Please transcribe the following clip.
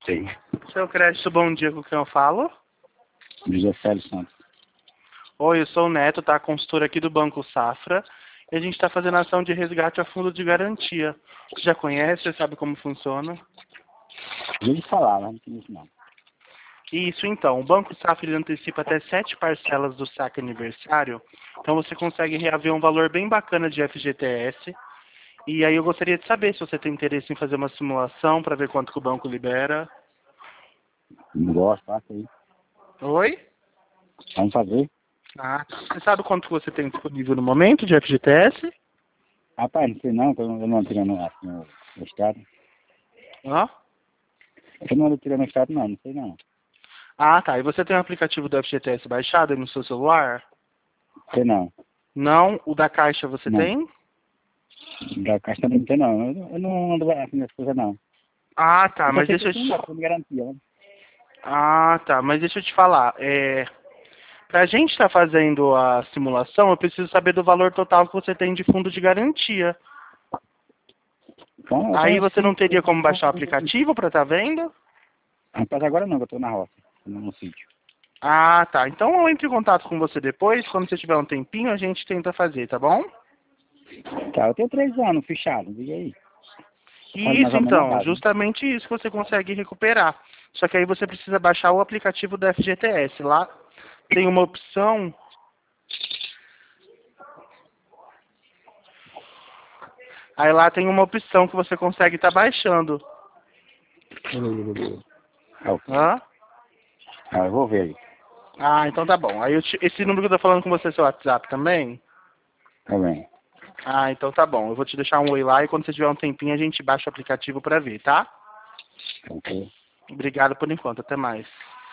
Sim. Seu crédito, bom dia, com quem eu falo? José Félix Santos. Oi, eu sou o Neto, tá? Consultor aqui do Banco Safra. E a gente está fazendo ação de resgate a fundo de garantia. Você já conhece, você sabe como funciona? Já de falar, mas não conheço não. Isso, então. O Banco Safra ele antecipa até 7 parcelas do saque aniversário. Então você consegue reaver um valor bem bacana de FGTS. E aí eu gostaria de saber se você tem interesse em fazer uma simulação para ver quanto que o banco libera. Não gosto, passa aí. Oi? Vamos fazer? Ah, você sabe quanto que você tem disponível no momento de FGTS? Rapaz, não sei não, que eu não ando tirando assim no estado. Hã? Eu não ando tirando no estado não sei não. Ah, tá. E você tem o aplicativo do FGTS baixado aí no seu celular? Sei não. Não? O da Caixa você Não. tem? Da caixa também não sei não. Eu não ando assim nessas coisas não. Ah, tá. Eu só Mas sei que deixa eu eu tenho te... uma fundo de garantia, né? Ah, tá. Mas deixa eu te falar. Pra gente estar fazendo a simulação, eu preciso saber do valor total que você tem de fundo de garantia. Então, eu Aí tenho você não teria como baixar o 5. aplicativo pra estar vendo? Rapaz, agora não, que eu tô na roça, no sítio. Ah, tá. Então eu entro em contato com você depois. Quando você tiver um tempinho, a gente tenta fazer, tá bom? Tá, eu tenho 3 anos fechado, e aí? Faz mais Isso, ou menos a então. base, né? Justamente isso que você consegue recuperar. Só que aí você precisa baixar o aplicativo do FGTS. Lá tem uma opção... Aí lá tem uma opção que você consegue estar baixando. Ok. Hã? Ah, eu vou ver aí. Ah, então tá bom. Aí esse número que eu tô falando com você é seu WhatsApp também? Tá bem. Ah, então tá bom. Eu vou te deixar um oi lá e quando você tiver um tempinho a gente baixa o aplicativo pra ver, tá? Ok. Obrigado por enquanto. Até mais.